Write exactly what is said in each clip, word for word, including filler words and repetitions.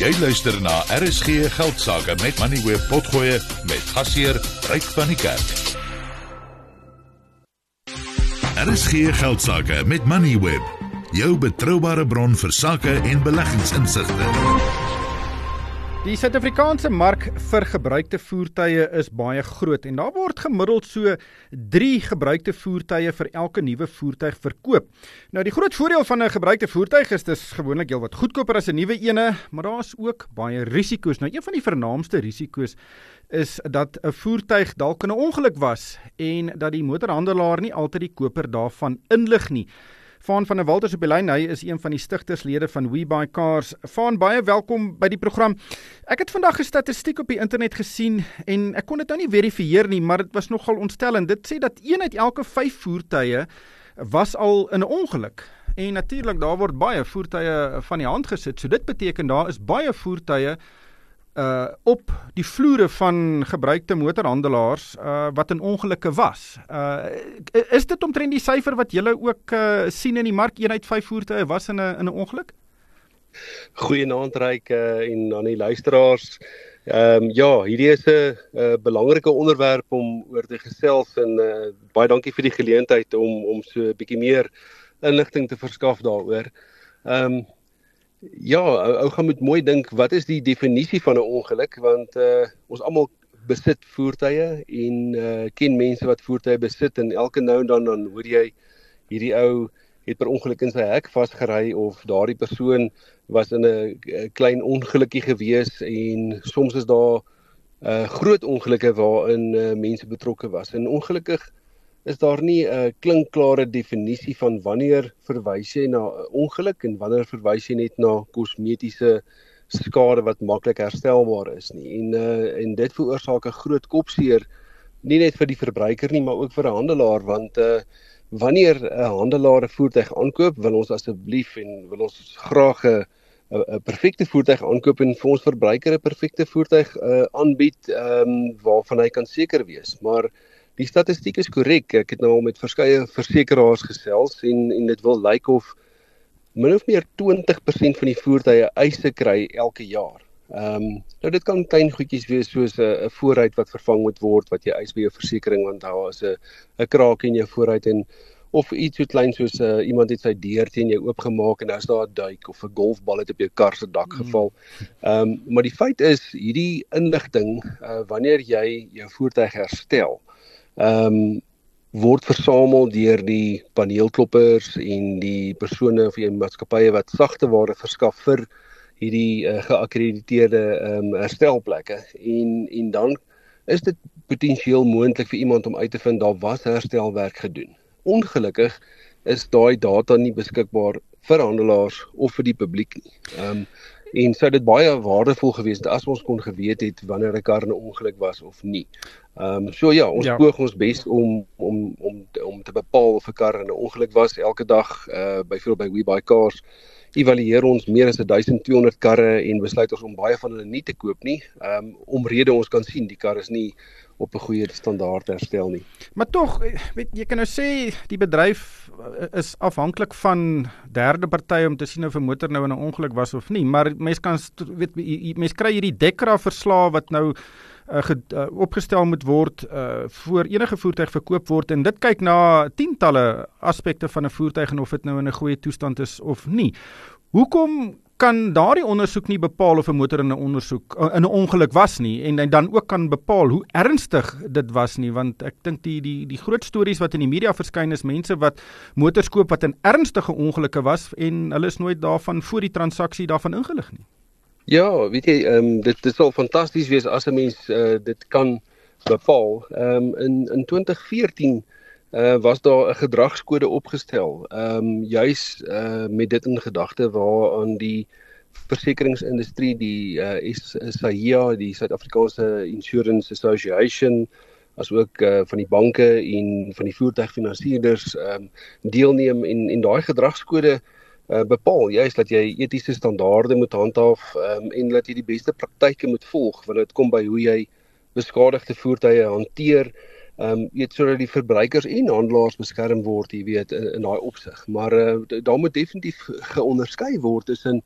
Jy luister na R S G Geldsaake met Moneyweb Potgoe met gasheer Ryk van die Kerk. R S G Geldsaake met Moneyweb, jou betroubare bron vir sake en beleggingsinsigte. Die Suid-Afrikaanse mark vir gebruikte voertuie is baie groot en daar word gemiddeld so drie gebruikte voertuie vir elke nuwe voertuig verkoop. Nou die groot voordeel van 'n gebruikte voertuig is dis gewoonlik heelwat goedkoper as 'n nuwe ene, maar daar is ook baie risiko's. Nou een van die vernaamste risiko's is dat 'n voertuig dalk in 'n ongeluk was en dat die motorhandelaar nie altyd die koper daarvan inlig nie. Vaan van der Walters op die lyn, hy is een van die stigterslede van WeBuyCars. Vaan, baie welkom by die program. Ek het vandag 'n statistiek op die internet gesien en ek kon dit nou nie verifieer nie, maar dit was nogal ontstellend. Dit sê dat een uit elke vyf voertuie was al in 'n ongeluk. En natuurlik, daar word baie voertuie van die hand gesit. So dit beteken daar is baie voertuie Uh, op die vloere van gebruikte motorhandelaars uh, wat in ongelukke was. Uh, is dit omtrent die syfer wat julle ook uh, sien in die mark, een uit vyf voertuie was in 'n in 'n ongeluk? Goeienaand Ryk uh, en aan die luisteraars. Um, ja, hierdie is 'n uh, belangrike onderwerp om oor te gesels en uh, baie dankie vir die geleentheid om om so 'n bietjie meer inligting te verskaf daaroor. Um, Ja, ou gaan moet mooi dink, wat is die definisie van 'n ongeluk, want uh, ons almal besit voertuie en uh, ken mense wat voertuie besit en elke nou en dan dan hoor jy hierdie ou het per ongeluk in sy hek vasgery of daardie persoon was in 'n klein ongelukkie gewees en soms is daar uh, groot ongelukke waarin uh, mense betrokke was. En ongelukkig is daar nie 'n uh, klinkklare definisie van wanneer verwys jy na 'n ongeluk en wanneer verwys jy net na kosmetiese skade wat maklik herstelbaar is nie. En uh, en dit veroorsaak 'n groot kopseer nie net vir die verbruiker nie, maar ook vir 'n handelaar, want uh, wanneer 'n handelaar 'n voertuig aankoop, wil ons asseblief en wil ons graag 'n 'n perfekte voertuig aankoop en vir ons verbruiker 'n perfekte voertuig uh, aanbied um, waarvan hy kan seker wees. Maar die statistiek is korrek. Ek het nou al met verskeie versekeraars gesels en en dit wil lyk of min of meer twintig persent van die voertuie eise kry elke jaar. Ehm um, nou dit kan klein goedjies wees soos 'n 'n voorruit wat vervang moet word wat jy eis by jou versekering, want daar is 'n 'n kraak in jou voorruit en of iets so klein soos uh, iemand het sy deur teen jou oopgemaak en nou is daar 'n duik of 'n golfbal het op jou kar se dak geval. Ehm um, maar die feit is hierdie inligting uh, wanneer jy jou voertuig herstel Ehm um, word versamel deur die paneelkloppers en die persone of die maatskappye wat sagte ware verskaf vir hierdie uh, geakkrediteerde um, herstelplekke en en dan is dit potensieel moontlik vir iemand om uit te vind daar was herstelwerk gedoen. Ongelukkig is daai data nie beskikbaar vir handelaars of vir die publiek nie. Ehm um, En sou dit baie waardevol gewees het as ons kon geweet het wanneer 'n kar in 'n ongeluk was of nie. Ehm um, so ja, ons ja. poog ons bes om om om om te bepaal of 'n kar in 'n ongeluk was elke dag. Uh byvoorbeeld by WeBuyCars evalueer ons meer as twaalf honderd karre en besluit ons om baie van hulle nie te koop nie. Ehm um, omrede ons kan sien die kar is nie op 'n goeie standaard herstel nie. Maar tog, weet jy kan nou sê die bedryf is afhanklik van derde partye om te sien of 'n motor nou in 'n ongeluk was of nie, maar mens kan weet mens kry hierdie Dekra verslae wat nou uh, ge, uh, opgestel moet word uh, voor enige voertuig verkoop word en dit kyk na tientalle aspekte van 'n voertuig en of dit nou in 'n goeie toestand is of nie. Hoekom kan daardie ondersoek nie bepaal of 'n motor in 'n ondersoek in 'n ongeluk was nie en dan ook kan bepaal hoe ernstig dit was nie, want ek dink die die die groot stories wat in die media verskyn is mense wat motors koop wat in ernstige ongelukke was en hulle is nooit daarvan voor die transaksie daarvan ingelig nie. Ja, weet jy, um, dit dit sal fantasties wees as 'n mens uh, dit kan bepaal. Um, in in twintig veertien Uh, was daar 'n gedragskode opgestel, um, juis uh, met dit in gedagte waaraan die versekeringsindustrie, die uh, S A I A, die Suid-Afrikaanse Insurance Association, as ook uh, van die banke en van die voertuigfinansierders um, deelneem en, en daai gedragskode uh, bepaal, juis dat jy etiese standaarde moet handhaaf um, en dat jy die beste praktyke moet volg, want dit kom by hoe jy beskadigde voertuie hanteer, Ehm um, weet sodat die verbruikers en handelaars beskerm word, jy weet, in, in daai opsig. Maar uh, daar moet definitief geonderskei word tussen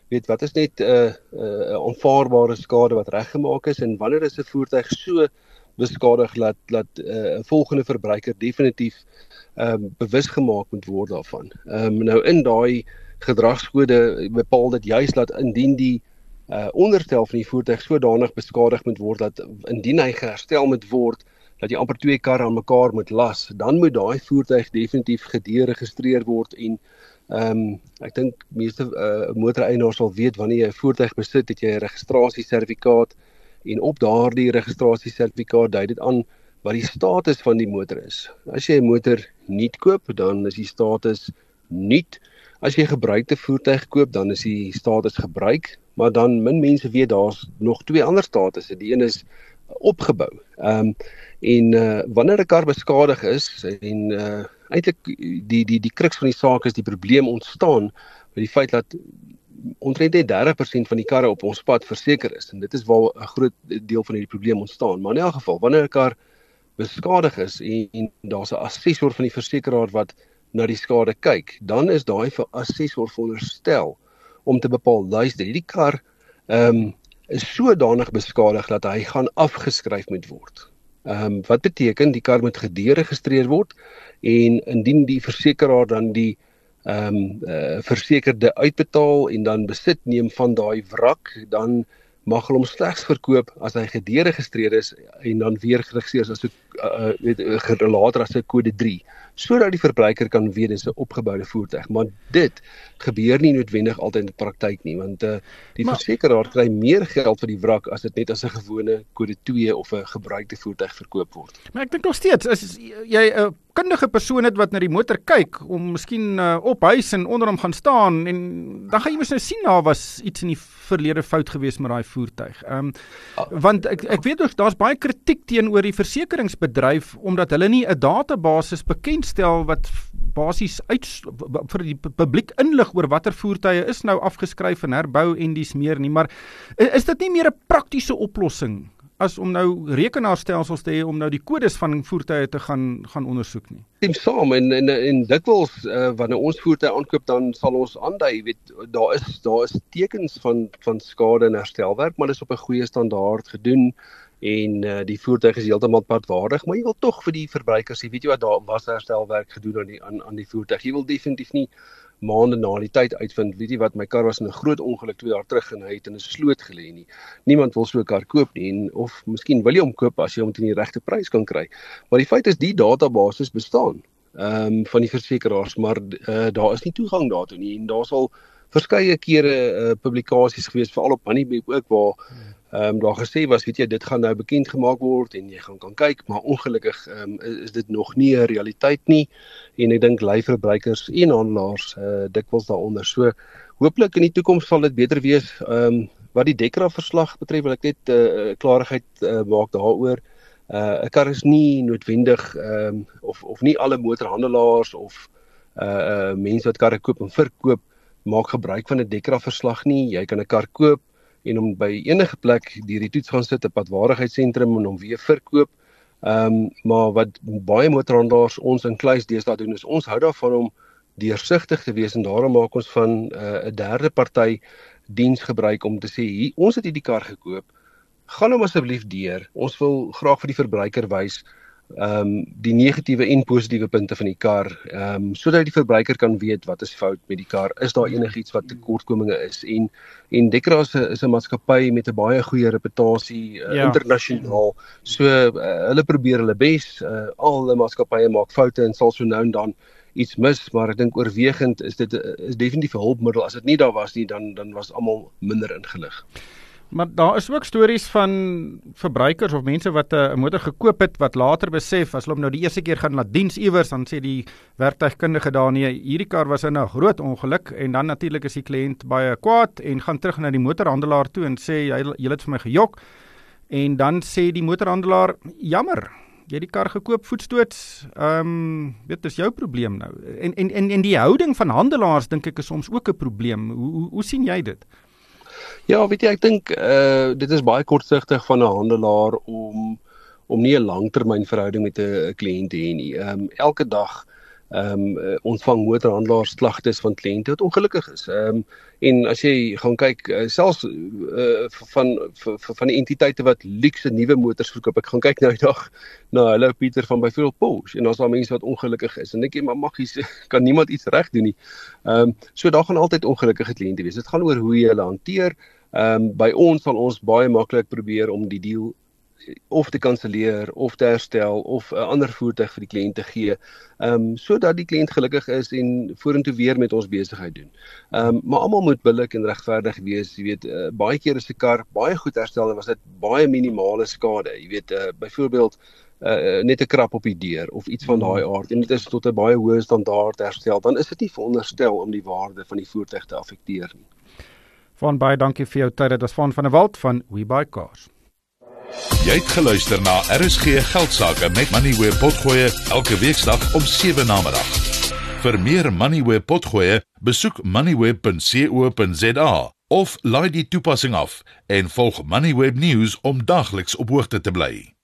weet wat is net 'n uh, uh, aanvaarbare skade wat reggemaak is en wanneer is 'n voertuig so beskadig dat dat 'n uh, volgende verbruiker definitief um, bewus gemaak moet word daarvan. Um, nou in daai gedragskode bepaal dit juis dat indien die uh, onderstel van die voertuig sodanig beskadig moet word dat indien hy geherstel moet word dat jy amper twee karre aan mekaar moet las, dan moet daai voertuig definitief gederegistreer word en um, ek dink meeste uh, motoreienaars sal weet wanneer jy 'n voertuig besit, het jy 'n registrasiesertifikaat en op daardie registrasiesertifikaat dui dit aan wat die status van die motor is. As jy 'n motor nuut koop, dan is die status nuut. As jy 'n gebruikte voertuig koop, dan is die status gebruik, maar dan min mense weet daar's nog twee ander statusse. Die een is opgebou. Ehm um, en uh, wanneer 'n kar beskadig is en uh, eintlik die die die kruks van die saak is die probleem ontstaan by die feit dat omtrent net dertig persent van die karre op ons pad verseker is en dit is waar 'n groot deel van die probleem ontstaan. Maar in elk geval, wanneer 'n kar beskadig is en, en daar's 'n assessor van die versekeraar wat na die skade kyk, dan is daai assessor veronderstel om te bepaal, luister, hierdie kar ehm um, is sodanig beskadig dat hy gaan afgeskryf moet word. Ehm um, wat beteken die kar moet gederegistreer word en indien die versekeraar dan die ehm um, uh, versekerde uitbetaal en dan besit neem van daai wrak, dan mag hulle hom slegs verkoop as hy gederegistreer is en dan weer geregistreer is as 'n uh, weet later as 'n kode drie, sodat die verbruiker kan weet dis 'n opgeboude voertuig. Maar dit gebeur nie noodwendig altyd in die praktyk nie, want uh, die maar, versekeraar kry meer geld vir die wrak as dit net as 'n gewone kode twee of 'n gebruikte voertuig verkoop word. Maar ek dink nog steeds as jy 'n uh, kundige persoon het wat na die motor kyk om miskien uh, op huis en onder hom gaan staan en dan gaan jy mos nou sien daar was iets in die verlede fout gewees met daai voertuig. Ehm um, want ek ek weet ook daar's baie kritiek teenoor die versekeringsbedryf omdat hulle nie 'n database bekendstel wat basies uit vir die publiek inlig oor watter voertuie is nou afgeskryf en herbou en dis meer nie, maar is dit nie meer 'n praktiese oplossing as om nou rekenaarstelsels te hê om nou die kodes van voertuie te gaan gaan ondersoek nie. Stem saam en en en dikwels uh, wanneer ons voertuie aankoop dan sal ons aandui, weet daar is daar is tekens van van skade en herstelwerk, maar dit is op 'n goeie standaard gedoen en uh, die voertuig is heeltemal padwaardig, maar jy wil tog vir die verbruikers sê, weet jy wat, daar was herstelwerk gedoen aan die aan aan die voertuig. Jy wil definitief nie maande na die tyd uitvind, weet jy wat, my kar was in 'n groot ongeluk twee jaar terug en hy het in 'n sloot gelê nie. Niemand wil so 'n kar koop nie en of miskien wil jy hom koop as jy hom teen die regte prys kan kry. Maar die feit is die databasis bestaan ehm um, van die versekeraars, maar uh, daar is nie toegang daartoe nie en daar sal verskeie kere uh, publikasies gewees veral op Moneyweb ook waar ehm um, daar gesê was, weet jy, dit gaan nou bekend gemaak word en jy gaan kan kyk, maar ongelukkig ehm um, is, is dit nog nie 'n realiteit nie en ek dink lei verbruikers en handelaars uh, dikwels daaronder. So hooplik in die toekoms sal dit beter wees. Ehm um, wat die DEKRA verslag betref, wil ek net uh, klarigheid uh, maak daaroor. 'n uh, kar is nie noodwendig ehm um, of of nie alle motorhandelaars of uh, uh mense wat karre koop en verkoop maak gebruik van 'n DEKRA verslag nie. Jy kan 'n kar koop en om by enige plek deur die toets gaan sit, 'n padwaardigheidssentrum en hom weer verkoop. Ehm um, maar wat baie motorhandelaars ons in kluis deesdae doen is ons hou daarvan om deursigtig te wees en daarom maak ons van 'n uh, derde party diens gebruik om te sê, hier, ons het hierdie kar gekoop. Gaan hom asseblief deur. Ons wil graag vir die verbruiker wys ehm um, die negatiewe en positiewe punte van die kar, ehm um, sodat die verbruiker kan weet wat is fout met die kar, is daar enigiets wat tekortkominge is en en DEKRA is 'n is 'n maatskappy met 'n baie goeie reputasie uh, ja. internasionaal. So uh, hulle probeer hulle bes. Uh, al hulle maatskappye maak foute en sal so nou en dan iets mis, maar ek dink oorwegend is dit is definitief 'n hulpmiddel. As dit nie daar was nie, dan dan was almal minder ingelig. Maar daar is ook stories van verbruikers of mense wat 'n motor gekoop het, wat later besef, as hulle hom nou die eerste keer gaan laat diens iewers, dan sê die werktuigkundige daar nie, hierdie kar was in 'n groot ongeluk, en dan natuurlik is die kliënt baie kwaad, en gaan terug na die motorhandelaar toe en sê, jy, jy het vir my gejok, en dan sê die motorhandelaar, jammer, jy het die kar gekoop, voetstoots, um, dit is jou probleem nou. En, en, en, en die houding van handelaars, dink ek, is soms ook 'n probleem. Hoe, hoe, hoe sien jy dit? Ja, weet jy, ek dink uh, dit is baie kortsigtig van 'n handelaar om om nie 'n langtermynverhouding met 'n kliënt te hê nie. Um, elke dag ehm um, ontvang motorhandelaars klagtes van kliënte wat ongelukkig is. Ehm um, en as jy gaan kyk uh, selfs uh, van van die entiteite wat luukse nuwe motors verkoop, ek gaan kyk nou die dag na hulle Pieter van byvoorbeeld Porsche en daar's daar mense wat ongelukkig is en ek sê maar maggies kan niemand iets reg doen nie. Ehm um, so daar gaan altyd ongelukkige kliënte wees. Dit gaan oor hoe jy hulle hanteer. Ehm um, by ons sal ons baie maklik probeer om die deal of te kanselleer of te herstel of 'n ander voertuig vir die kliënt te gee, um, sodat die kliënt gelukkig is en vorentoe weer met ons besigheid doen. Um, maar almal moet billik en regverdig wees. Jy weet, uh, baie keer is 'n kar baie goed herstel en was dit baie minimale skade. Jy weet, uh, byvoorbeeld uh, net 'n krap op die deur of iets van daai aard en dit is tot 'n baie hoë standaard herstel, dan is dit nie veronderstel om die waarde van die voertuig te affekteer nie. Van baie dankie vir jou tyd. Dit was Van van der Walt van WeBuyCars. Jy het geluister na R S G Geldsaake met Moneyweb Potgoe elke weeksdag om sewe namiddag. Vir meer Moneyweb Potgoe, besoek moneyweb punt co punt za of laai die toepassing af en volg Moneyweb News om dagliks op hoogte te bly.